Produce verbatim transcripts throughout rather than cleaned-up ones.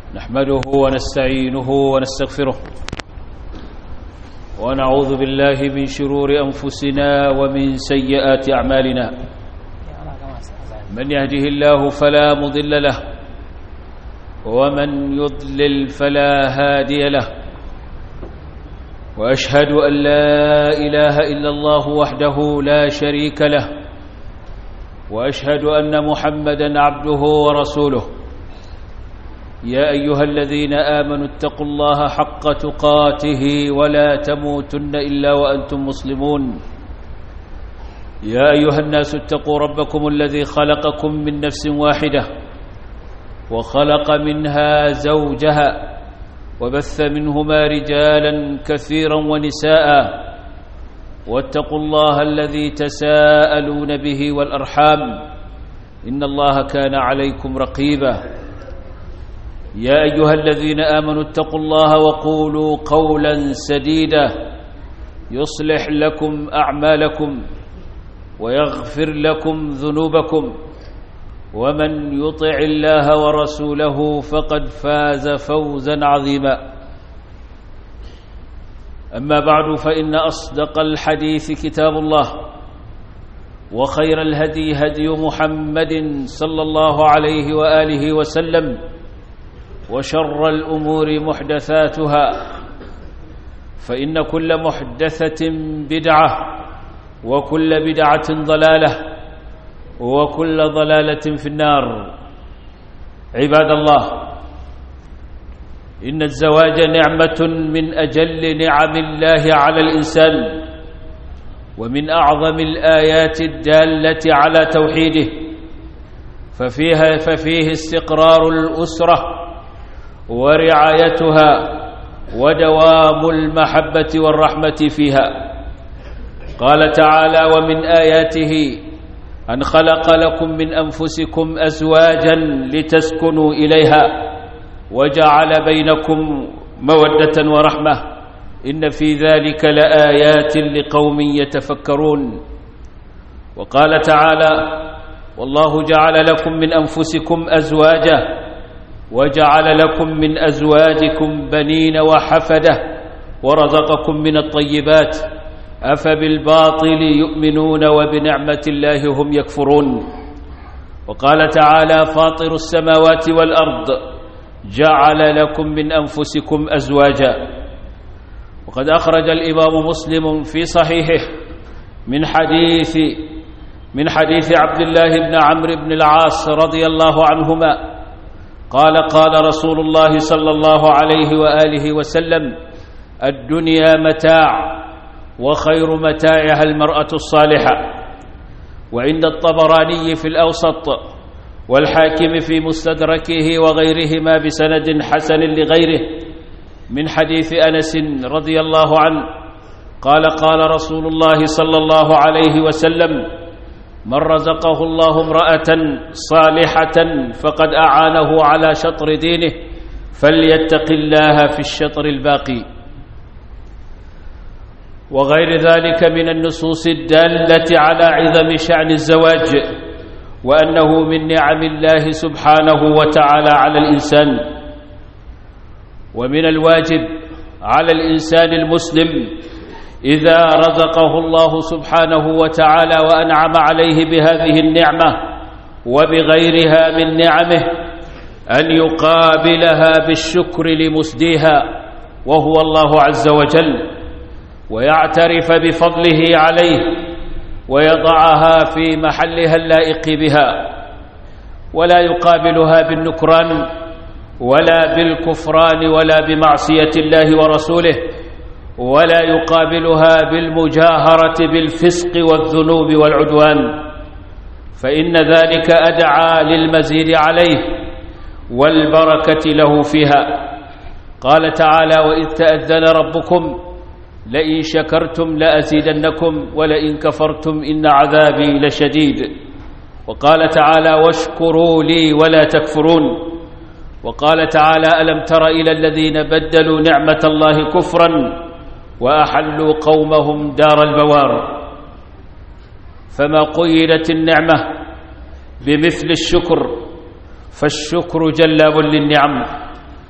نحمده ونستعينه ونستغفره ونعوذ بالله من شرور أنفسنا ومن سيئات أعمالنا. من يهده الله فلا مضل له ومن يضلل فلا هادي له، وأشهد أن لا إله إلا الله وحده لا شريك له، وأشهد أن محمدًا عبده ورسوله. يا أيها الذين آمنوا اتقوا الله حق تقاته ولا تموتن إلا وأنتم مسلمون. يا أيها الناس اتقوا ربكم الذي خلقكم من نفس واحدة وخلق منها زوجها وبث منهما رجالا كثيرا ونساء، واتقوا الله الذي تساءلون به والأرحام إن الله كان عليكم رقيبا. يا أيها الذين آمنوا اتقوا الله وقولوا قولا سديدا يصلح لكم أعمالكم ويغفر لكم ذنوبكم، ومن يطع الله ورسوله فقد فاز فوزا عظيما. أما بعد، فإن أصدق الحديث كتاب الله، وخير الهدي هدي محمد صلى الله عليه وآله وسلم، وشر الأمور محدثاتها، فإن كل محدثة بدعة، وكل بدعة ضلالة، وكل ضلالة في النار. عباد الله، إن الزواج نعمة من أجل نعم الله على الإنسان، ومن أعظم الآيات الدالة على توحيده، ففيها ففيه استقرار الأسرة ورعايتها ودوام المحبة والرحمة فيها. قال تعالى: ومن آياته أن خلق لكم من أنفسكم أزواجا لتسكنوا إليها وجعل بينكم مودة ورحمة إن في ذلك لآيات لقوم يتفكرون. وقال تعالى: والله جعل لكم من أنفسكم أزواجا وجعل لكم من أزواجكم بنين وحفدة ورزقكم من الطيبات أفبالباطل يؤمنون وبنعمة الله هم يكفرون. وقال تعالى: فاطر السماوات والأرض جعل لكم من أنفسكم أزواجا. وقد أخرج الإمام مسلم في صحيحه من حديث من حديث عبد الله بن عمرو بن العاص رضي الله عنهما قال: قال رسول الله صلى الله عليه وآله وسلم: الدنيا متاع، وخير متاعها المرأة الصالحة. وعند الطبراني في الأوسط والحاكم في مستدركه وغيرهما بسند حسن لغيره من حديث أنس رضي الله عنه قال: قال رسول الله صلى الله عليه وسلم: من رزقه الله امرأة صالحة فقد أعانه على شطر دينه، فليتق الله في الشطر الباقي. وغير ذلك من النصوص الدالة على عظم شأن الزواج، وأنه من نعم الله سبحانه وتعالى على الإنسان. ومن الواجب على الإنسان المسلم إذا رزقه الله سبحانه وتعالى وأنعم عليه بهذه النعمة وبغيرها من نعمه أن يقابلها بالشكر لمسديها وهو الله عز وجل، ويعترف بفضله عليه ويضعها في محلها اللائق بها، ولا يقابلها بالنكران ولا بالكفران ولا بمعصية الله ورسوله، ولا يقابلها بالمجاهرة بالفسق والذنوب والعدوان، فإن ذلك أدعى للمزيد عليه والبركة له فيها. قال تعالى: وإذ تأذن ربكم لئن شكرتم لأزيدنكم ولئن كفرتم إن عذابي لشديد. وقال تعالى: واشكروا لي ولا تكفرون. وقال تعالى: ألم تر إلى الذين بدلوا نعمة الله كفرا وأحلوا قومهم دار البوار. فما قيدت النعمة بمثل الشكر، فالشكر جلاب للنعم،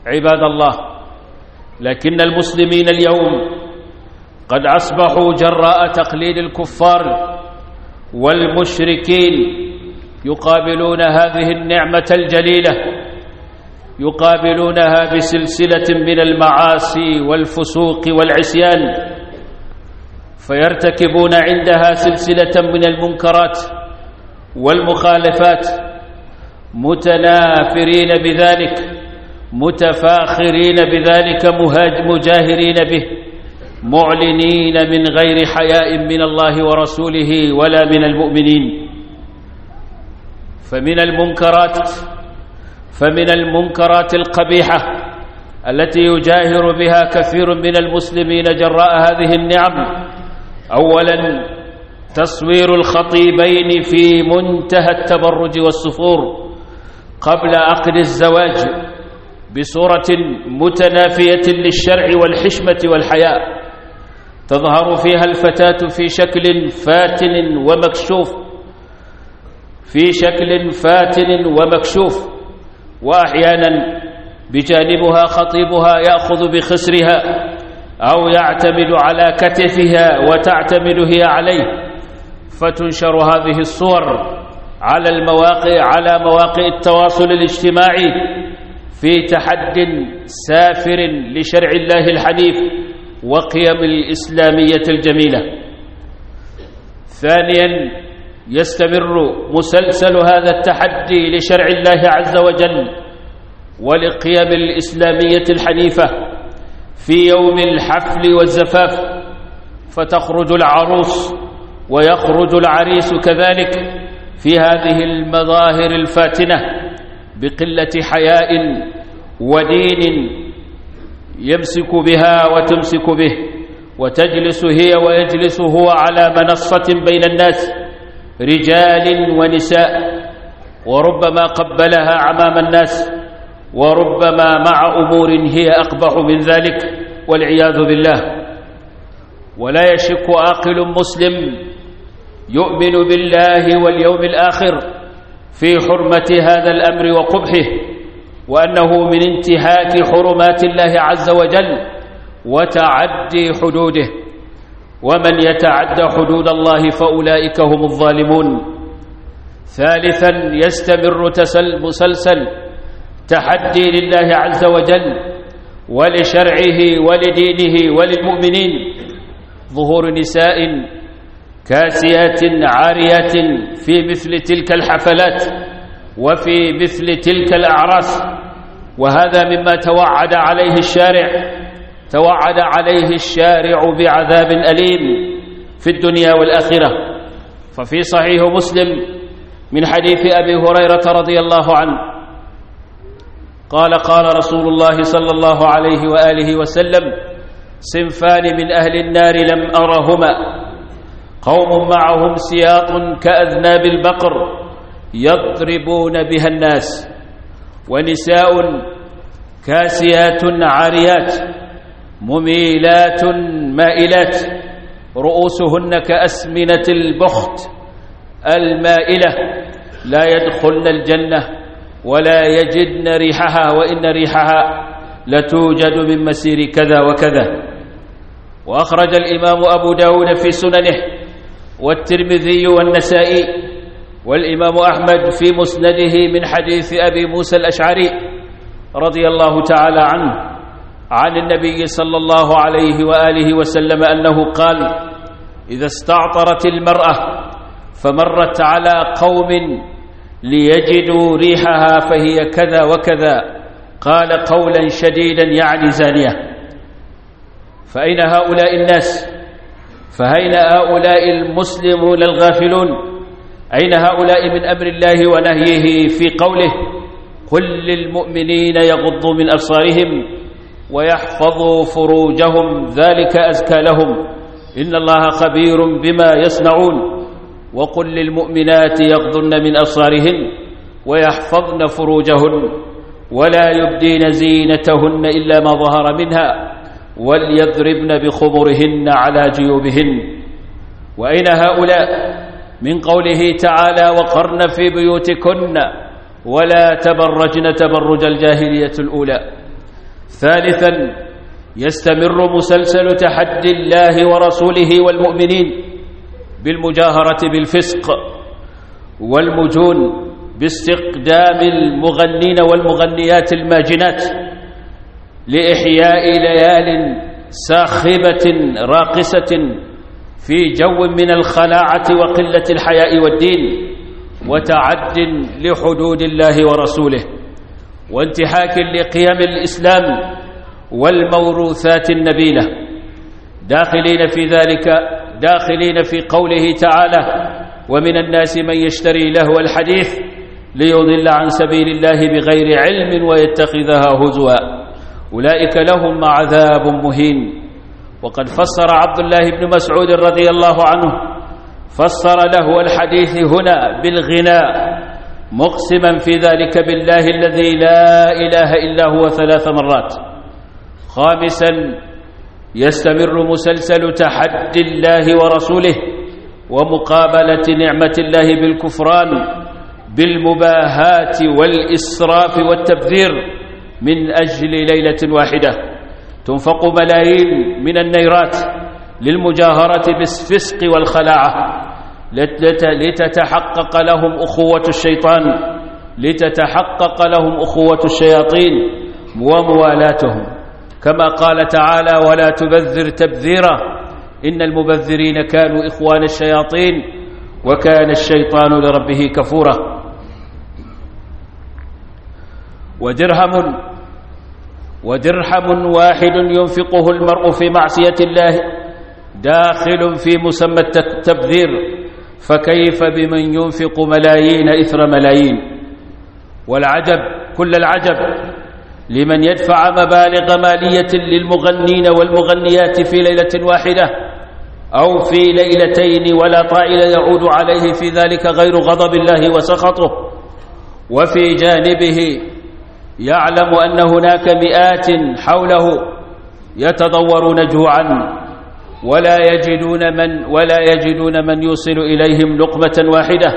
عباد الله، لكن المسلمين اليوم قد أصبحوا جراء تقليد الكفار والمشركين يقابلون هذه النعمة الجليلة، يقابلونها بسلسلة من المعاصي والفسوق والعصيان، فيرتكبون عندها سلسلة من المنكرات والمخالفات، متنافرين بذلك، متفاخرين بذلك، مجاهرين به، معلنين من غير حياء من الله ورسوله ولا من المؤمنين. فمن المنكرات فمن المنكرات القبيحة التي يجاهر بها كثير من المسلمين جراء هذه النعم، أولا تصوير الخطيبين في منتهى التبرج والسفور قبل عقد الزواج بصورة متنافية للشرع والحشمة والحياء، تظهر فيها الفتاة في شكل فاتن ومكشوف في شكل فاتن ومكشوف وأحيانا بجانبها خطيبها يأخذ بخصرها أو يعتمد على كتفها وتعتمد هي عليه، فتنشر هذه الصور على المواقع على مواقع التواصل الاجتماعي في تحد سافر لشرع الله الحنيف وقيم الإسلامية الجميلة. ثانيا يستمر مسلسل هذا التحدي لشرع الله عز وجل ولقيم الإسلامية الحنيفة في يوم الحفل والزفاف، فتخرج العروس ويخرج العريس كذلك في هذه المظاهر الفاتنة بقلة حياء ودين يمسك بها وتمسك به، وتجلس هي ويجلس هو على منصة بين الناس رجال ونساء، وربما قبلها أمام الناس، وربما مع أمور هي أقبح من ذلك والعياذ بالله. ولا يشك عاقل مسلم يؤمن بالله واليوم الآخر في حرمة هذا الأمر وقبحه، وأنه من انتهاك حرمات الله عز وجل وتعدي حدوده، ومن يتعد حدود الله فأولئك هم الظالمون. ثالثا يستمر مسلسل تحدي لله عز وجل ولشرعه ولدينه وللمؤمنين، ظهور نساء كاسيات عاريات في مثل تلك الحفلات وفي مثل تلك الأعراس، وهذا مما توعد عليه الشارع توعد عليه الشارع بعذاب أليم في الدنيا والآخرة. ففي صحيح مسلم من حديث أبي هريرة رضي الله عنه قال قال رسول الله صلى الله عليه وآله وسلم: صنفان من أهل النار لم أرهما، قوم معهم سياط كأذناب البقر يضربون بها الناس، ونساء كاسيات عاريات مميلات مائلات رؤوسهن كأسمنة البخت المائلة لا يدخلن الجنة ولا يجدن ريحها، وإن ريحها لتوجد من مسير كذا وكذا. وأخرج الإمام أبو داود في سننه والترمذي والنسائي والإمام أحمد في مسنده من حديث أبي موسى الأشعري رضي الله تعالى عنه عن النبي صلى الله عليه وآله وسلم أنه قال: إذا استعطرت المرأة فمرت على قوم ليجدوا ريحها فهي كذا وكذا، قال قولا شديدا يعني زانية. فأين هؤلاء الناس؟ فأين هؤلاء المسلمون الغافلون؟ أين هؤلاء من أمر الله ونهيه في قوله: قل للمؤمنين يغضوا من أبصارهم ويحفظوا فروجهم ذلك أزكى لهم إن الله خبير بما يصنعون، وقل للمؤمنات يغضن من أبصارهن ويحفظن فروجهن ولا يبدين زينتهن إلا ما ظهر منها وليضربن بخمرهن على جيوبهن. وأين هؤلاء من قوله تعالى: وقرن في بيوتكن ولا تبرجن تبرج الجاهلية الأولى؟ ثالثا يستمر مسلسل تحدي الله ورسوله والمؤمنين بالمجاهرة بالفسق والمجون باستقدام المغنين والمغنيات الماجنات لإحياء ليال ساخبة راقصة في جو من الخلاعة وقلة الحياء والدين وتعد لحدود الله ورسوله وانتهاك لقيم الإسلام والموروثات النبيلة، داخلين في ذلك داخلين في قوله تعالى: ومن الناس من يشتري لهو الحديث ليضل عن سبيل الله بغير علم ويتخذها هزوا أولئك لهم عذاب مهين. وقد فسر عبد الله بن مسعود رضي الله عنه فسر لهو الحديث هنا بالغناء، مقسما في ذلك بالله الذي لا إله إلا هو ثلاث مرات. خامسا يستمر مسلسل تحدي الله ورسوله ومقابلة نعمة الله بالكفران بالمباهات والإسراف والتبذير من أجل ليلة واحدة تنفق ملايين من النيرات للمجاهرة بالفسق والخلاعة لتتحقق لهم أخوة الشيطان لتتحقق لهم أخوة الشياطين وموالاتهم، كما قال تعالى: ولا تبذر تبذيرا إن المبذرين كانوا إخوان الشياطين وكان الشيطان لربه كفورا. ودرهم ودرهم واحد ينفقه المرء في معصية الله داخل في مسمى التبذير، فكيف بمن ينفق ملايين إثر ملايين؟ والعجب كل العجب لمن يدفع مبالغ مالية للمغنين والمغنيات في ليلة واحدة أو في ليلتين ولا طائل يعود عليه في ذلك غير غضب الله وسخطه، وفي جانبه يعلم أن هناك مئات حوله يتضورون جوعا ولا يجدون من ولا يجدون من يوصل إليهم لقمة واحدة،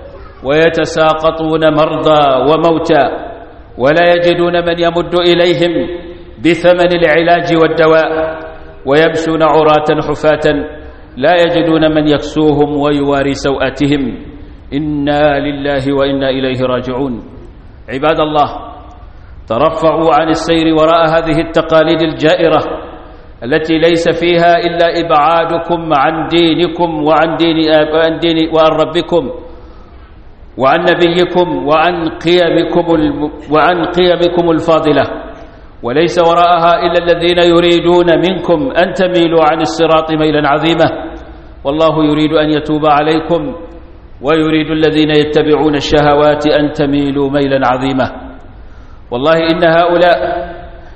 ويتساقطون مرضى وموتى ولا يجدون من يمد إليهم بثمن العلاج والدواء، ويمشون عراة حفاة لا يجدون من يكسوهم ويواري سوءاتهم. إنا لله وإنا إليه راجعون. عباد الله، ترفعوا عن السير وراء هذه التقاليد الجائرة التي ليس فيها إلا إبعادكم عن دينكم وعن دين وعن, دين وعن ربكم وعن نبيكم وعن قيمكم وعن قيمكم الفاضلة، وليس وراءها إلا الذين يريدون منكم أن تميلوا عن الصراط ميلا عظيما، والله يريد أن يتوب عليكم ويريد الذين يتبعون الشهوات أن تميلوا ميلا عظيما. والله إن هؤلاء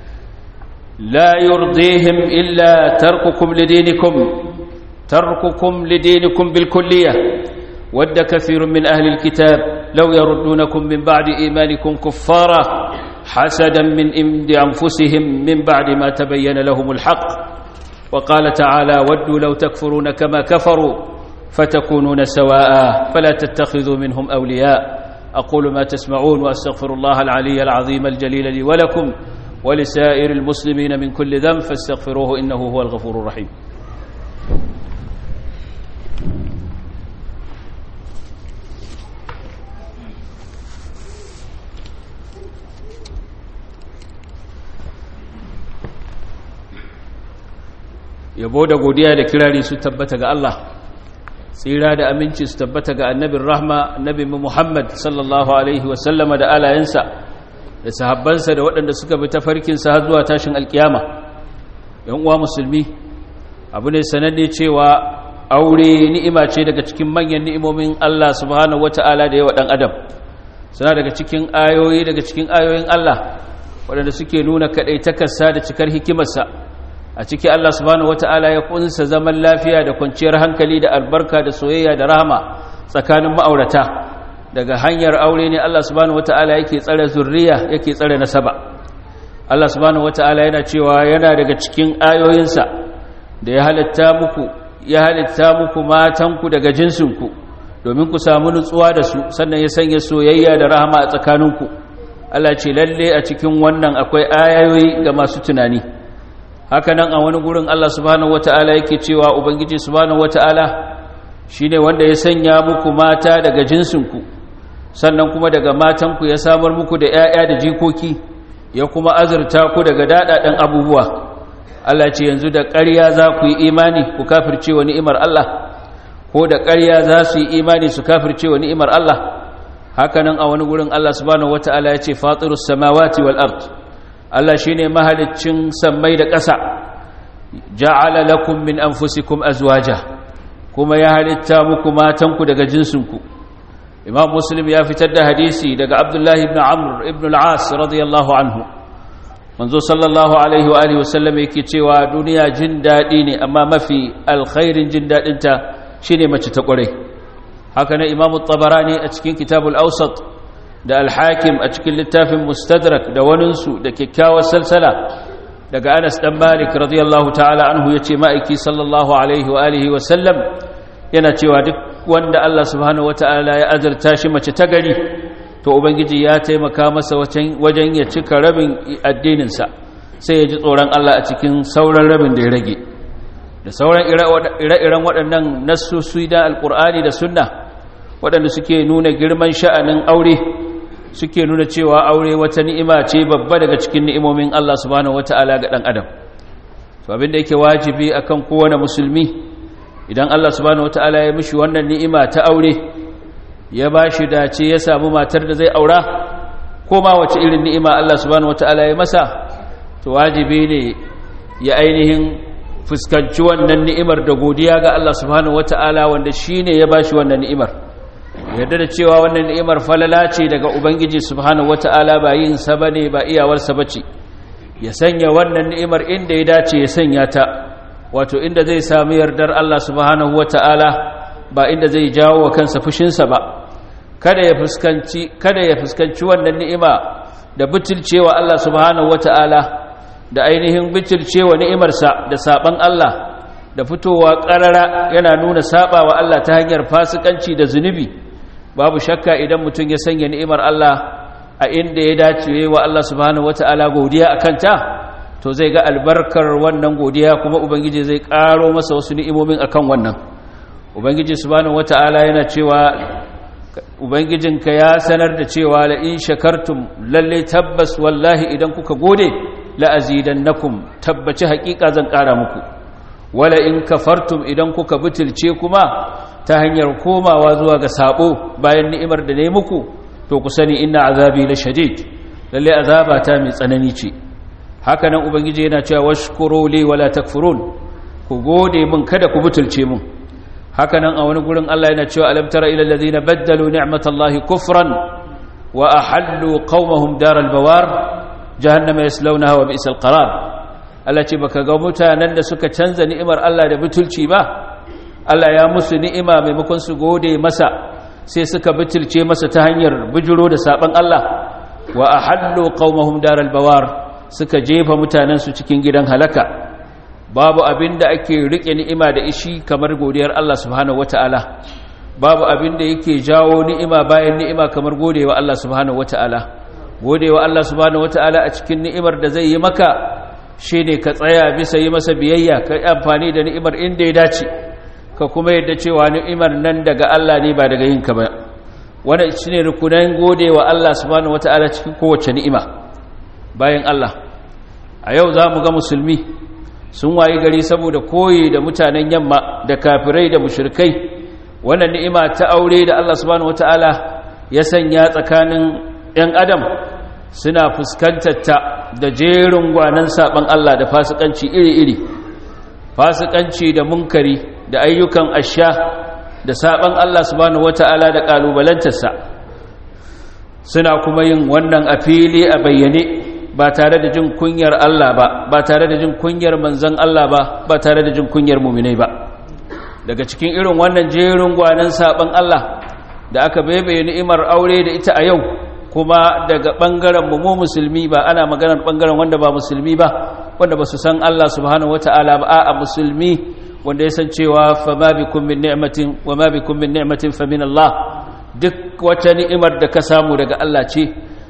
لا يرضيهم إلا ترككم لدينكم ترككم لدينكم بالكلية. ود كثير من أهل الكتاب لو يردونكم من بعد إيمانكم كفارا حسدا من عند أنفسهم من بعد ما تبين لهم الحق. وقال تعالى: ودوا لو تكفرون كما كفروا فتكونون سواء فلا تتخذوا منهم أولياء. أقول ما تسمعون وأستغفر الله العلي العظيم الجليل لي ولكم ولسائر المسلمين من كل ذنب فاستغفروه إنه هو الغفور الرحيم. yabo da godiya da kirari su tabbata ga Allah, tsira da aminci su tabbata ga annabin rahma annabi Muhammad sallallahu alaihi wasallama da alayensa da sahabbansa da waɗanda suka bi tafarkinsa har zuwa tashin alkiyama. yan uwa musulmi, abu ne sananne cewa aure ni'ima ce daga cikin manyan ni'imomin Allah subhanahu wata'ala da yawa dan adam. suna daga cikin ayoyi daga cikin ayoyin Allah waɗanda suke nuna kaɗaitakarsa da cikar hikimarsa. a ciki Allah subhanahu wata'ala ya kunsa zaman lafiya da kwanciyar hankali da albarka da soyayya da rahama tsakanin ma'aurata. daga hanyar aure ne Allah subhanahu wata'ala yake tsare zurriya, yake tsare nasaba. Allah subhanahu wata'ala yana cewa yana daga cikin ayoyinsa da ya halitta muku ya halitta muku matanku daga jinsinku domin ku samu nutsuwa da su, sannan ya sanya soyayya da rahama a tsakaninku. Allah ce lalle a cikin wannan akwai ayoyi ga masu tunani. Haka nan a wani gurin Allah subhanahu wata'ala yake cewa ubangiji subhanahu wata'ala shine wanda ya sanya muku mata daga jinsinku, sannan kuma daga matanku ya samar muku da ƴaƴa da jikoki, ya kuma azurta ku daga dadadan abubuwa. Allah ce yanzu da ƙarya za ku yi imani ku kafirce wa ni'imar Allah, ko da ƙarya za su yi imani su kafirce wa ni'imar Allah. Haka nan a wani gurin Allah subhanahu wata'ala ya ce fatirus samawati wal ard, Allah shine mahaliccin sammai da ƙasa. Ja'ala lakum min anfusikum azwaja, kuma ya halitta muku matanku daga jinsinku. Imam Muslim ya fitar da hadisi daga Abdullahi ibn Amr ibn al-As radiyallahu anhu. Manzo sallallahu alaihi wa alihi wasallam yake cewa duniya jin dadi ne, amma mafi alkhairin jin dadin ta shine mace ta ƙware. Haka nan Imam at-Tabarani a cikin Kitabul Awsat da Al-Hakim a cikin littafin Mustadrak da waninsu da kyakkyawar salsala daga Anas dan Malik radiyallahu ta'ala anhu yace ma'aiki sallallahu alaihi wa alihi wa sallam yana cewa duk wanda Allah subhanahu wata'ala ya azurta shi mace ta gari, to ubangiji ya taimaka masa wajen ya cika rabin addinin sa, sai ya ji tsoron Allah a cikin sauran rabin da ya rage. Da sauran ire-iren waɗannan nassosi da Alƙur'ani da Sunna waɗanda suke nuna girman sha'anin aure, suke nuna cewa aure wata ni'ima ce babba daga cikin ni'imomin Allah subhanahu wata'ala ga ɗan adam. To abinda yake wajibi akan kowane musulmi, idan Allah subhanahu wata'ala ya mishi wannan ni'ima ta aure, ya bashi dace ya samu matar da zai aura, ko ma wace irin ni'ima Allah subhanahu wata'ala ya masa, to wajibi ne ya ainihin fuskanci wannan ni'imar da godiya ga Allah subhanahu wata'ala wanda shine ya bashi wannan ni'imar. Yarda da cewa wannan ni'imar falala ce daga ubangiji subhanahu wata'ala, ba yin sa bane, ba iyawar sa bace. Ya sanya wannan ni'imar inda ya dace ya sanya ta, wato inda zai samu yardar Allah subhanahu wata'ala, ba inda zai jawo wa kansa fushin sa ba. Kada ya fuskanci kada ya fuskanci wannan ni'ima da butulcewa Allah subhanahu wata'ala, da ainihin butulcewa ni'imar sa da saban Allah, da fitowa qarara yana nuna sabawa Allah ta hanyar fasikanci da zunubi. Babu shakka idan mutum ya sanya ni'imar Allah a inda ya dace wa Allah subhanahu wata'ala godiya akan ta, to zai ga albarkar wannan godiya, kuma ubangiji zai karo masa wasu ni'imomin akan wannan. Ubangiji subhanahu wata'ala yana cewa ubangijinka ya sanar da cewa la in shakartum, lalle tabbas wallahi idan kuka gode, la azidannakum, tabbaci hakika zan kara muku. Wala in kafartum, idan kuka butulce kuma ta hanyar komawa zuwa ga sabo bayan ni'imar da ne muku, to ku sani inna azabi la shadid, lalle azaba ta mai tsanani ce. Haka nan ubangiji yana cewa washkuru li wala takfurun, ku gode min kada ku butulce min. Haka nan a wani gurin Allah yana cewa alam tara ila alladhina baddalu ni'matallahi kufran wa ahallu qaumahum daral bawar jahannama yaslawnaha wa bi'sal qarar. Allah ce baka ga mutanen da suka canza ni'imar Allah da butulci ba? Allah ya musu ni'ima maimakon su gode masa, sai suka butulce masa ta hanyar bijiro da saban Allah. Wa ahallu qaumahum daral bawar, suka jefa mutanen su cikin gidan halaka. Babu abinda ake rike ni'ima da ishi kamar godiyar Allah subhanahu wataala. Babu abinda yake jawo ni'ima bayan ni'ima kamar godewa Allah subhanahu wataala. Godewa Allah subhanahu wataala a cikin ni'imar da zai yi maka shine ka tsaya bisa yi masa biyayya, ka amfani da ni'imar inda ya dace, ka kuma yadda cewa ni'imar nan daga Allah ne ba daga yinka ba. Wannan shine rukunan godewa Allah subhanahu wataala cikin kowace ni'ima bayan Allah. A yau za mu ga musulmi sun wayi gari saboda koyi da mutanen yamma da kafirai da mushrikai, wannan ni'ima ta aure da Allah subhanahu wataala ya sanya tsakanin ‘yan adam, suna fuskantar ta da jerin gwanan saban Allah da fasikanci iri-iri, fasikanci da munkari da ayyukan asha da saban Allah subhanahu wata'ala da kalubalantarsa. Suna kuma yin wannan a fili a bayyane, ba tare da jin kunyar Allah ba, ba tare da jin kunyar manzon Allah ba, ba tare da jin kunyar muminai ba. Daga cikin irin wannan jerin gwanan saban Allah da aka baibaye ni'imar aure da ita a yau, kuma daga ɓangaren mu musulmi, ba ana maganar ɓangaren wanda ba musulmi ba, wanda ba su san Allah subhanahu wata'ala ba, a musulmi wanda ya san cewa fa ma bikum min ni'matin wa ma bikum min ni'matin fa min Allah. Duk wata ni'imar da ka samu daga Allah ce,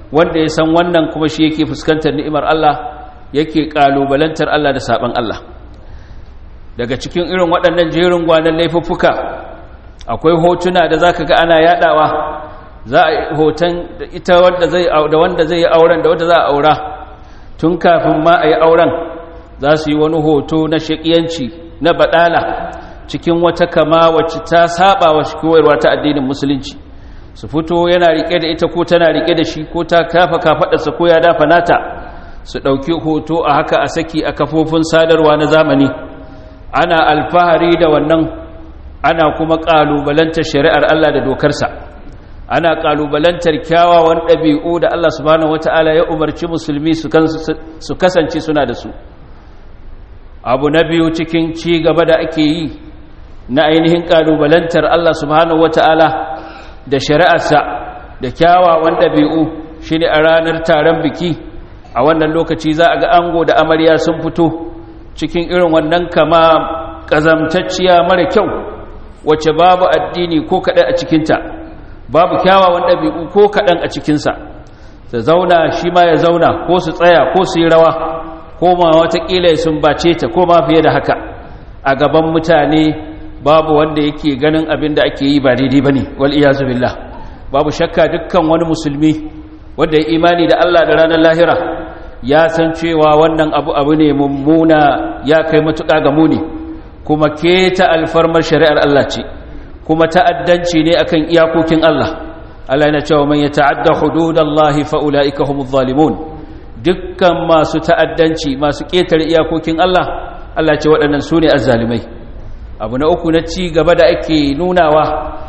wanda ya san wannan kuma shi yake fuskantar ni'imar Allah, yake kalubalantar Allah da saban Allah. Daga cikin irin waɗannan jerin gwanan laifuffuka akwai hotuna da zaka ga ana yadawa, za a hoton da ita wanda zai da wanda zai yi auren da wanda za a aura, tun kafin ma a yi auren za su yi wani hoto na shakiyanci na badala cikin wata kama wacce ta saba wa koyarwa ta addinin musulunci. Su fito yana rike da ita ko tana rike da shi ko ta kafa kafadarsa ko ya dafa nata, su dauki hoto a haka a saki a kafofin sadarwa na zamani. Ana alfahari da wannan, ana kuma kalubalantar shari'ar Allah da dokarsa, ana kalubalantar kyawawan ɗabi'u da Allah subhanahu wata'ala ya umarci musulmi su kasance suna da su. Abu na biyu cikin ci gaba da ake yi na ainihin kalubalantar Allah subhanahu wata'ala da shari'arsa da kyawawan ɗabi'u shine a ranar taron biki. A wannan lokaci za a ga ango da amarya sun fito cikin irin wannan kama ƙazamtacciya mara kyau wacce babu addini ko kaɗan a cikinta, babu kyawawan ɗabi'u ko kaɗan a cikinsa. Su zauna shi ma ya zauna, ko su tsaya ko su yi rawa, ko ma watakila sun bace ta ko ma fiye da haka a gaban mutane. Babu wanda yake ganin abin da ake yi ba daidai ba ne, wal'iyazu billah. Babu shakka dukkan wani musulmi wanda ya imani da Allah da ranar lahira ya san cewa wannan abu abu ne mummuna, ya kai matuƙa ga muni, kuma keta alfarmar shari'ar Allah ce, kuma ta'addanci ne akan iyakokin Allah. Allah yana cewa man yata'adda hududallahi fa ulaika humuz zalimun. Dukkan masu ta'addanci, masu ƙetare iyakokin Allah, Allah ce waɗannan su ne azzalimai. Abu na uku na ci gaba da ake nunawa,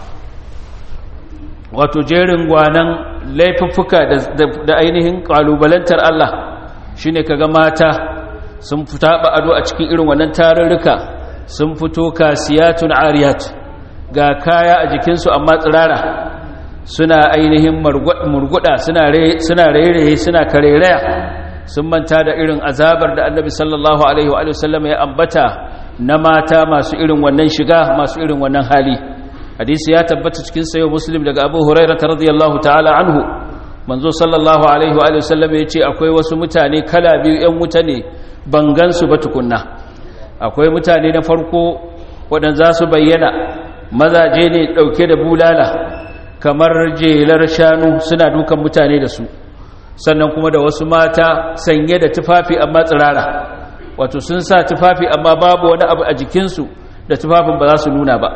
wato jerin gwanan laifuffuka da ainihin kalubalantar Allah, shine kaga mata sun fita ba ado a cikin irin wannan tarurruka, sun fito kasiyatun ariyat, ga kaya a jikinsu amma tsirara, suna ainihin murguda, suna rairaye, suna karereya, sun manta da irin azabar da Annabi sallallahu alaihi wa sallam ya ambata na mata masu irin wannan shiga, masu irin wannan hali. Hadisi ya tabbata cikin sayo Muslim daga Abu Hurairah radiyallahu ta'ala anhu, manzo sallallahu alaihi wa sallam ya ce akwai wasu mutane kala biyu, ‘yan wuta ne ban gansu ba tukunna. Akwai mutane na farko waɗanda za su bayyana, mazaje ne ɗauke da bulala kamar jelar shanu suna dukan mutane da su, sannan kuma da wasu mata sanye da tufafi amma tsirara, wato sun sa tufafi amma babu wani abu a jikinsu da tufafin ba za su nuna ba.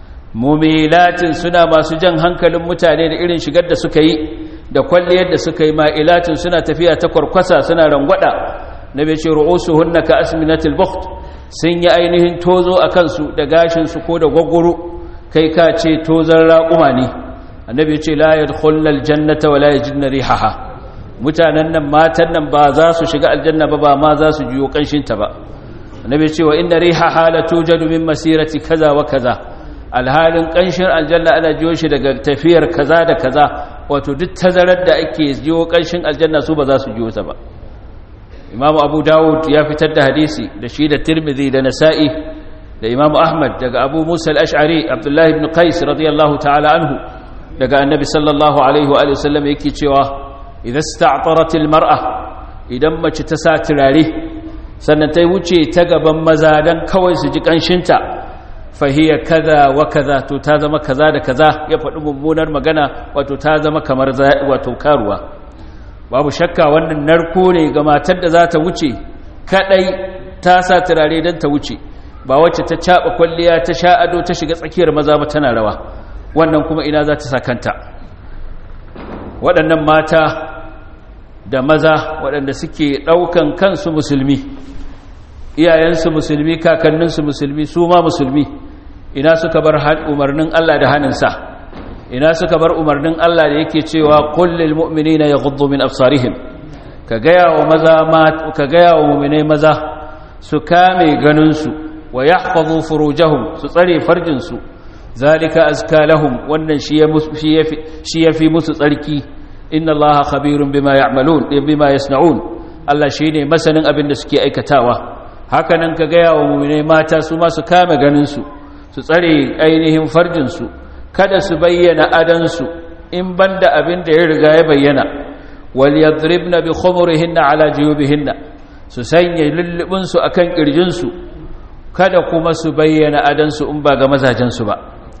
Mumilatin, suna masu jan hankalin mutane da irin shigar da suka yi da kwalliyar da suka yi. Ma'ilatin, suna tafiya ta kwarkwasa, suna rangwada. Nabi ce ru'usuhunna ka asminatil bukht, sun yi ainihin tozo a kansu da gashinsu ko da gwaggwaro, kai ka ce tozon raƙuma ne. Annabi ce la yadkhulna aljannata wa la yajidna rihaha. Mutanen nan, matan nan ba za su shiga aljanna ba, ba ma za su jiyo kanshinta ba. Annabi ce wa inna rihaha la tujadu min masirati kaza wa kaza. Alhalin kanshin aljanna ana jiyo shi daga tafiyar kaza da kaza, wato duk tazarar da ake jiyo kanshin aljanna su ba za su jiyo ta ba. Imam Abu Dawud ya fitar da hadisi da shi da Tirmidhi da Nasa'i da Imam Ahmad daga Abu Musa al-Ash'ari Abdullah ibn Qais radiyallahu ta'ala anhu, daga Annabi sallallahu alaihi wa sallam yake cewa idan sta'tarat al-mar'a, idan mace ta sa turare sannan ta wuce ta gaban maza dan kawai su ji kanshinta, fahiya kaza wa kaza, to ta zama kaza da kaza. Ya faɗi mummunar magana, wato ta zama kamar wato karuwa. Babu shakka wannan narko ne ga matar da za ta wuce kadai ta sa turare don ta wuce, ba wacce ta caɓa kwalliya ta sha ado ta shiga tsakiyar maza ba tana rawa. Wannan kuma ina za ta sa kanta? Waɗannan mata da maza waɗanda suke ɗaukan kansu musulmi, iyayensu musulmi, kakanninsu musulmi, su ma musulmi, ina suka bar umarnin Allah da hannunsa? Ina suka bar umarnin Allah da yake cewa qul lil mu'minina yaghuddu min absarihim? Ka gaya wa maza ma ka gaya wa mu'minai maza su kame ganinsu, wa yahfazu furujahum, su tsare farjinsu, zalika azka lahum, wannan shi yafi shi yafi musu tsarki. Inna Allaha khabirun bima ya'malun bima yasna'un, Allah shine masanin abin da suke aikatawa. Hakanan ka gaya wa mu'minai mata su ma su kame ganinsu, su tsare ainihin farjinsu, kada su bayyana adansu in banda abin da ya riga ya bayyana, wal yadribna bi khumurihinna ala juyubihinna su sanya lullubin su akan kirjin su kada kuma su bayyana adan su in ba ga mazajen su ba.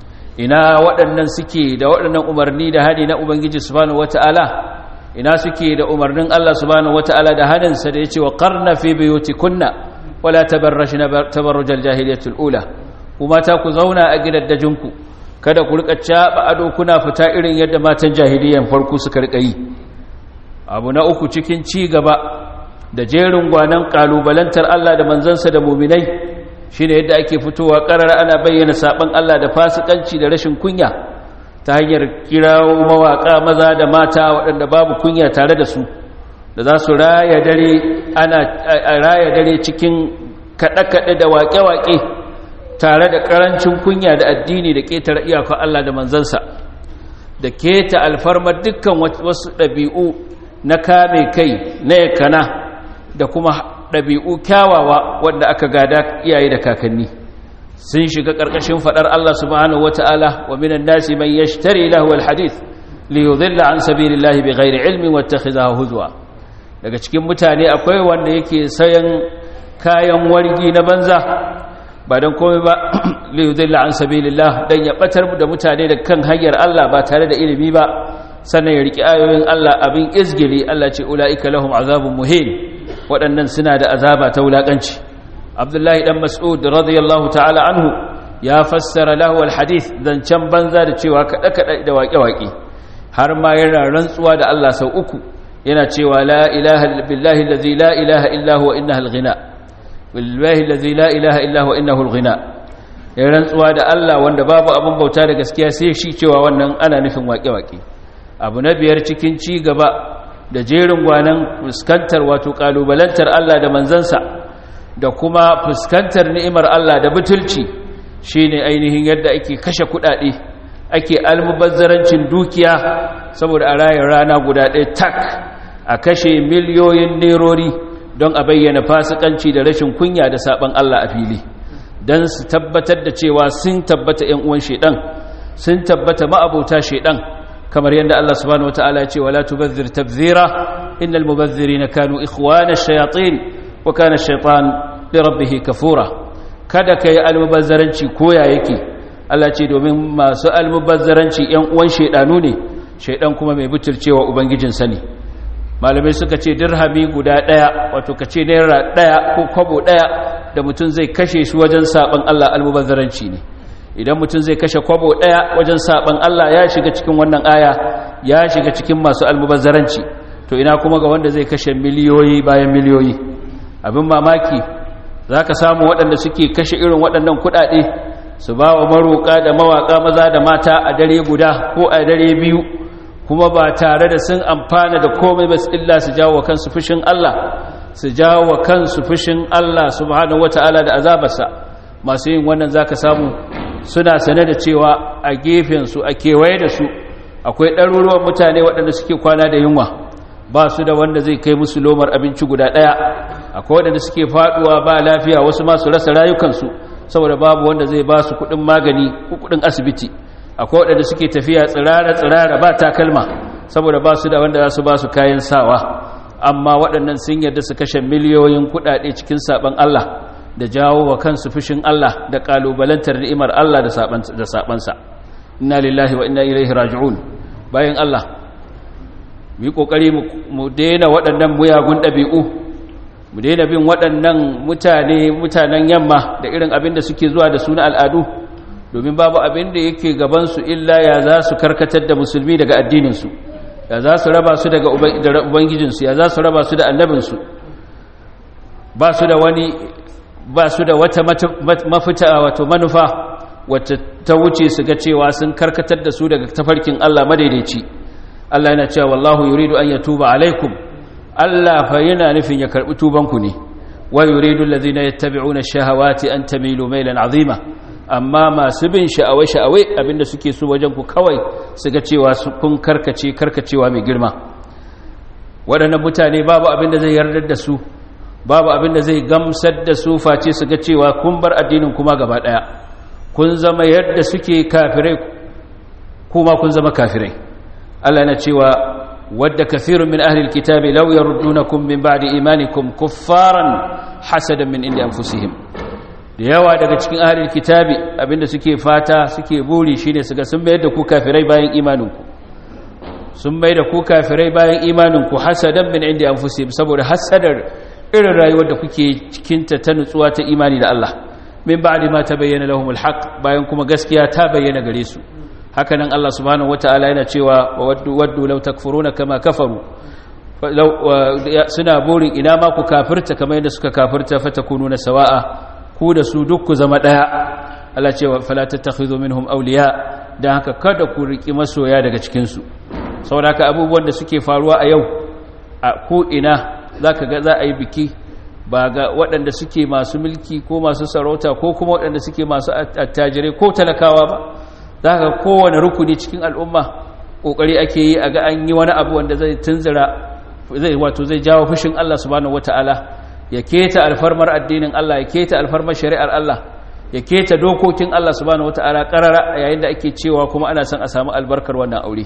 Ina waɗannan suke da waɗannan umarni da hadi na ubangiji subhanahu wataala? Ina suke da umarnin Allah subhanahu wataala da hadin sa da yace wa qarna fi buyutikunna wala tabarrajna tabarrujal jahiliyatul ula, kuma ta ku zauna a gidaddajinku kada ku rika caba ado kuna fita irin yadda matan jahiliyan farko suka rika yi. Abu na uku cikin ci gaba da jerin gwanan kalubalantar Allah da manzansa da mu'minai shine yadda ake fitowa karara ana bayyana saban Allah da fasikanci da rashin kunya ta hanyar kirawo mawaka maza da mata waɗanda babu kunya tare da su, da za su raya dare ana raya dare cikin kaɗe-kaɗe da waƙe-waƙe tare da ƙarancin kunya da addini da ƙetare iyakar Allah da manzansa, da keta alfarmar dukkan wasu ɗabi'u na kame kai na yakana da kuma ɗabi'u kyawawa wanda aka gada iyaye da kakanni. Sun shiga ƙarƙashin faɗar Allah subhanahu wata'ala wa minan nasi man yashtari lahu alhadith li yudilla an sabilillahi bighairi ilmin wattakhidhahu huzwa. Daga cikin mutane akwai wanda yake sayan kayan wargi na banza ba don komai ba li yudilla an sabilillah, dan ya batar da mutane da kan hanyar Allah ba tare da ilimi ba, sannan ya riki ayoyin Allah abin izgili. Allah ce ulaika lahum azabun muhin, waɗannan suna da azaba ta wulakanci. Abdullahi dan Mas'ud radiyallahu ta'ala anhu ya fassara lahu alhadith zancen banza da cewa kada kada da waƙe-waƙe, har ma yana rantsuwa da Allah sau uku yana cewa la ilaha billahi allazi la ilaha illa huwa innahu alghina, billahi allazi la ilaha illa huwa innahu alghina. Ya rantsuwa da Allah wanda babu abin bauta da gaskiya sai shi cewa wannan ana nufin waƙe-waƙe. Abu na biyar cikin ci gaba da jerin gwanan fuskantar wato kalubalantar Allah da manzansa da kuma fuskantar ni'imar Allah da butulci shine ainihin yadda ake kashe kudade, ake almubazzarancin dukiya saboda a rayar rana guda ɗaya tak a kashe miliyoyin nerori don a bayyana fasikanci da rashin kunya da saban Allah a fili, don su tabbatar da cewa sun tabbata ƴan uwan shedan, sun tabbata ma'abota shedan, kamar yadda Allah subhanahu wataala ya ce wala tubazzir tabzira innal mubazzirina kanu ikhwana ash-shayatin wa kana ash-shaytan li rabbih kafura. Kada kai almubazzaranci koya yake, Allah ce domin masu almubazzaranci ƴan uwan shedanu ne, shedan kuma mai butulcewa ubangijinsa ne. Malamai suka ce dirhami guda daya wato kace naira daya ko kwabo daya da mutum zai kashe shi wajen saban Allah almubazzaranci ne. Idan mutum zai kashe kwabo daya wajen saban Allah ya shiga cikin wannan aya, ya shiga cikin masu almubazzaranci, to ina kuma ga wanda zai kashe miliyoyi bayan miliyoyi. Abin mamaki zaka samu waɗanda suke kashe irin waɗannan kuɗaɗe su ba wa maroƙa da mawaƙa maza da mata a dare guda ko a dare biyu, kuma ba tare da sun amfana da komai ba illa su jawo wa kansu fushin Allah, su jawo wa kansu fushin Allah subhanahu wata'ala da azabarsa. Masu yin wannan zaka samu suna sane da cewa a gefensu a kewaye da su akwai ɗaruruwan mutane waɗanda suke kwana da yunwa, ba su da wanda zai kai musu lomar abinci guda ɗaya. Akwai waɗanda suke faɗuwa ba lafiya, wasu ma su rasa rayukansu saboda babu wanda zai ba su kuɗin magani ko kuɗin asibiti. Akwai waɗanda suke tafiya tsirara-tsirara ba takalma saboda ba su da wanda za su ba su kayan sawa. Amma waɗannan sun yarda su kashe miliyoyin kuɗaɗe cikin saɓan Allah da jawo wa kansu fushin Allah da kalubalantar ni'imar Allah da sabansa. Inna lillahi wa inna ilaihi raji'un. Bayan Allah, mu yi kokari mu daina waɗannan muyagun ɗabi'u, mu daina bin waɗannan mutane mutanen yamma da irin abin da suke zuwa da suna al'adu, domin babu abin da yake gabansu illa ya za su karkatar da musulmi daga addininsu, ya za su raba su daga ubangijinsu, ya za su raba su da annabinsu. Ba su da wani ba su da wata mafita wato manufa wacce ta wuce su ga cewa sun karkatar da su daga tafarkin Allah madaidaici. Allah yana cewa wallahu yuridu an yatuba alaikum, Allah fa yana nufin ya karbi tubanku ne. Wa yuridu allazina yattabi'una ash-shahawati an tamilu maylan 'azima, amma masu bin sha'awai sha'awai abinda suke so wajen ku kawai su ga cewa kun karkace karkacewa mai girma. Waɗannan mutane babu abinda zai yardar da su, babu abin da zai gamsar da su face su ga cewa kun bar addinin kuma gaba daya, kun zama yadda suke kafirai kuma kun zama kafirai. Allah yana cewa wadda kathirun min ahli alkitabi law yaruddunakum min ba'di imanikum kuffaran hasadan min indi anfusihim. Da yawa daga cikin ahli alkitabi abinda suke fata suke buri shine su ga sun mayar da ku kafirai bayan imaninku sun mai da ku kafirai bayan imaninku hasadan min indi anfusihim, saboda hasadar irin rayuwar da kuke cikinta ta nutsuwa ta imani da Allah, min ba'di ma tabayyana lahumul haqq, bayan kuma gaskiya ta bayyana gare su. hakanan Allah subhanahu wataala yana cewa waddu waddu law takfuruna kama kafaru, suna burin ina ma ku kafirta kamar yadda suka kafirta fatakununa sawa'a, ku da su duk ku zama daya. Allah cewa fala tattakhidhu minhum awliya, dan haka kada ku riki masoya daga cikin su. saboda haka abubuwan da suke faruwa a yau a ko ina zaka ga za a yi biki ba ga waɗanda suke masu mulki ko masu sarauta ko kuma waɗanda suke masu attajirai ko talakawa ba. zaka kowane rukuni cikin al'umma kokari ake yi a ga an yi wani abu wanda zai tunzira zai wato zai jawo fushin Allah subhanahu wataala, ya keta alfarmar addinin Allah, ya keta alfarmar shari'ar Allah, ya keta dokokin Allah subhanahu wataala karara yayin da ake cewa kuma ana son a samu albarkar wannan aure.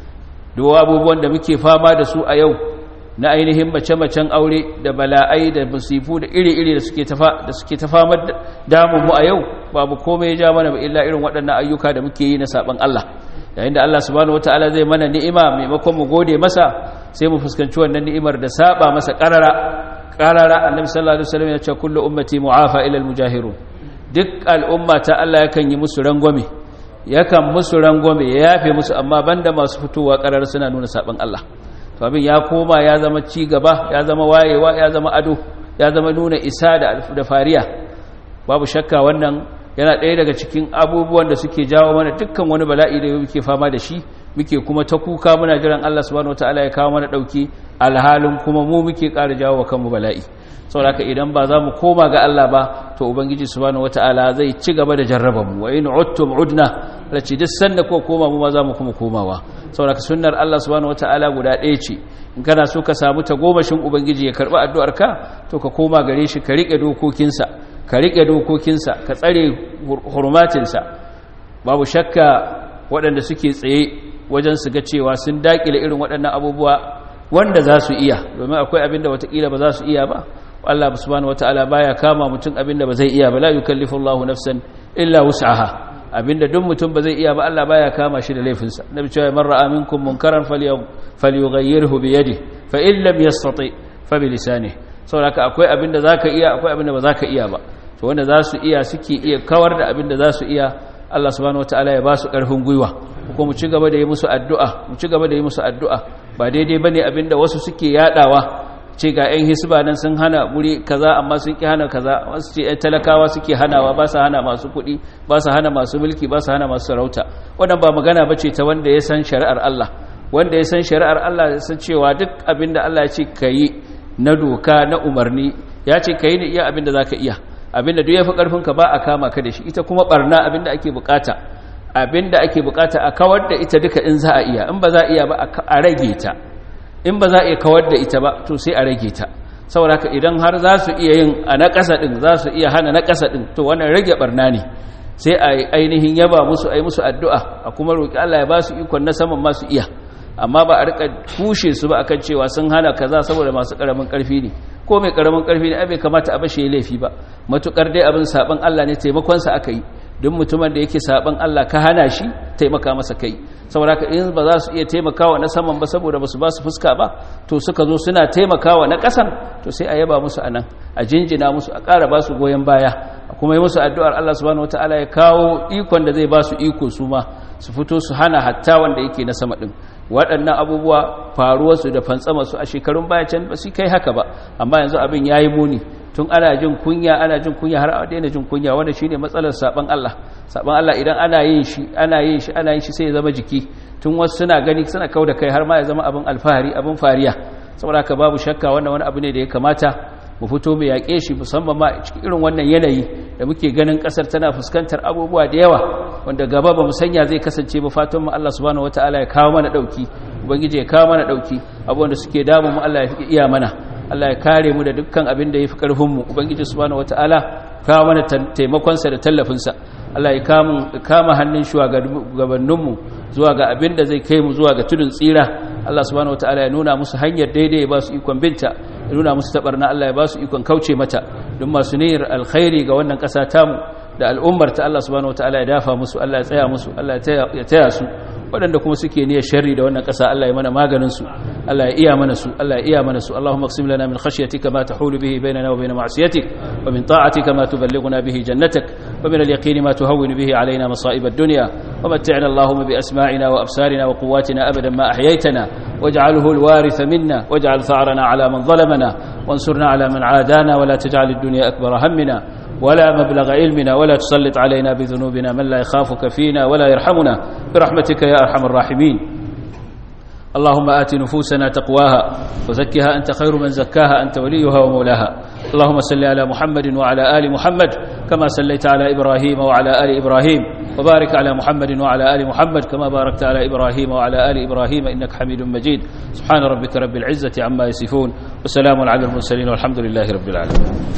duk abubuwan da muke fama da su a yau na ainihin mace-macen aure da bala'ai da musifu da iri-iri da suke tafa da suke tafamar damu mu a yau, babu komai ya ja mana ba illa irin waɗannan ayyuka da muke yi na saban Allah. yayin da Allah subhanahu wataala zai mana ni'ima, maimakon mu gode masa sai mu fuskanci wannan ni'imar da saba masa qarara qarara. Annabi sallallahu alaihi wasallam ya ce kullu ummati mu'afa ila al-mujahirun, duk al'umma ta Allah yakan yi musu rangwame yakan musu rangwame ya yafe musu, amma banda masu fitowa qarara suna nuna saban Allah. to abin ya koma ya zama ci gaba, ya zama wayewa, ya zama ado, ya zama nuna isa da da fariya. babu shakka wannan yana ɗaya daga cikin abubuwan da suke jawo mana dukkan wani bala'i da muke fama da shi, muke kuma ta kuka muna jiran Allah subhanahu wataala ya kawo mana dauki, alhalin kuma mu muke ƙara jawo wa kanmu bala'i. saboda haka idan ba za mu koma ga Allah ba, to ubangiji subhanahu wataala zai ci gaba da jarraba mu. wa in uttum udna, lace duk sanda ko koma mu ma za mu kuma komawa. saboda sunnar Allah subhanahu wataala guda ɗaya ce. in kana so ka samu tagomashin ubangiji ya karba addu'arka, to ka koma gare shi, ka rike dokokinsa ka rike dokokinsa ka tsare hurumatinsa. babu shakka waɗanda suke tsaye wajen su ga cewa sun dakile irin waɗannan abubuwa wanda za su iya, domin akwai abinda watakila ba za su iya ba. Allah subhanahu wataala baya kama mutum abinda ba zai iya ba, la yukallifu Allahu nafsan illa wus'aha. abinda duk mutum ba zai iya ba Allah baya kama shi da laifinsa. nabi cewa man ra'a minkum munkaran falyughayyirhu bi yadihi fa in lam yastati fa bi lisanihi. saboda akwai abinda zaka iya, akwai abinda ba zaka iya ba. to wanda za su iya suke iya kawar da abinda za su iya, Allah subhanahu wataala ya ba su karfin gwiwa. ko mu ci gaba da yi musu addu'a mu ci gaba da yi musu addu'a. ba daidai bane abinda wasu suke yadawa, ce ga 'yan hisba nan sun hana guri kaza amma sun ki hana kaza, wasu ce 'yan talakawa suke hanawa, ba su hana masu kuɗi, ba su hana masu mulki, ba su hana masu sarauta. wannan ba magana ba ce ta wanda ya san shari'ar Allah. wanda ya san shari'ar Allah ya san cewa duk abinda Allah ya ce ka yi na doka na umarni, ya ce ka yi ne iya abinda za ka iya. abinda duk ya fi ƙarfinka ba a kama ka da shi. ita kuma ɓarna abinda ake bukata abinda ake bukata a kawar da ita duka in za a iya, in ba za a iya ba a rage ta, in ba za a iya kawar da ita ba to sai a rage ta. saboda haka idan har za su iya yin a na ƙasa ɗin, za su iya hana na ƙasa ɗin, to wannan rage ɓarna ne. sai a ainihin yaba musu, a yi musu addu'a, a kuma roƙi Allah ya ba su ikon na saman masu iya. amma ba a rika kushe su ba akan cewa sun hana kaza saboda masu ƙaramin ƙarfi ne. ko mai ƙaramin ƙarfi ne bai kamata a bashi ya laifi ba, matuƙar dai abin saɓan Allah ne, taimakonsa aka yi. duk mutumin da yake saɓan Allah ka hana shi, taimaka masa kai. saboda ka in ba za su iya taimakawa na saman ba saboda ba su ba su fuska ba, to suka zo suna taimakawa na ƙasan, to sai a yaba musu anan, a jinjina musu, a ƙara ba su goyon baya, a kuma yi musu addu'ar Allah subhanahu wataala ya kawo ikon da zai ba su iko su ma su fito su hana hatta wanda yake na sama ɗin. waɗannan abubuwa faruwarsu da fantsamarsu a shekarun baya can ba su kai haka ba, amma yanzu abin ya yi muni. tun ana jin kunya ana jin kunya har a daina jin kunya, wanda shine matsalar saban Allah. saban Allah idan ana yin shi ana yin shi ana yin shi sai ya zama jiki, tun wasu suna gani suna kauda kai har ma ya zama abin alfahari, abin fariya. saboda haka babu shakka wannan wani abu ne da ya kamata mu fito mu yaƙe shi, musamman ma cikin irin wannan yanayi da muke ganin ƙasar tana fuskantar abubuwa da yawa wanda gaba ba mu sanya zai kasance ba. fatan mu Allah subhanahu wataala ya kawo mana dauki, ubangiji ya kawo mana dauki. abubuwan da suke damu mu Allah ya iya mana, Allah ya kare mu da dukkan abin da yafi karfin mu. ubangiji subhanahu wataala kawo mana taimakon sa da tallafin sa. Allah ya kama kama hannun shugabannin mu zuwa ga abin da zai kai mu zuwa ga tudun tsira. Allah subhanahu wataala ya nuna musu hanyar daidai ya ba su ikon binta, ya nuna musu tabarna Allah ya ba su ikon kauce mata. Don masu niyyar alkhairi ga wannan ƙasa tamu da al'ummarta Allah subhanahu wataala ya dafa musu, Allah ya tsaya musu, Allah ya taya su. waɗanda kuma suke niyyar sharri da wannan ƙasa Allah ya mana maganin su, Allah ya iya mana su, Allah ya iya mana su. Allahumma aqsim lana min khashyatika ma tahulu bihi bainana wa bain ma'siyatik, wa min ta'atika ma tuballighuna bihi jannatak, wa min al-yaqini ma tuhawwinu bihi alayna masa'ib ad-dunya, wa mat'ina Allahumma bi asma'ina wa absarina wa quwwatina abadan ma ahyaytana, waj'alhu al-waritha minna waj'al tha'rana ala man zalamana وانصرنا على من عادانا ولا تجعل الدنيا أكبر همنا ولا مبلغ علمنا ولا تسلط علينا بذنوبنا من لا يخافك فينا ولا يرحمنا برحمتك يا أرحم الراحمين. اللهم آت نفوسنا تقواها وزكها أنت خير من زكاها أنت وليها ومولاها. اللهم صل على محمد وعلى آل محمد كما صليت على إبراهيم وعلى آل إبراهيم، وبارك على محمد وعلى آل محمد كما باركت على إبراهيم وعلى آل إبراهيم إنك حميد مجيد. سبحان ربك رب العزة عما يصفون وسلام على المرسلين والحمد لله رب العالمين.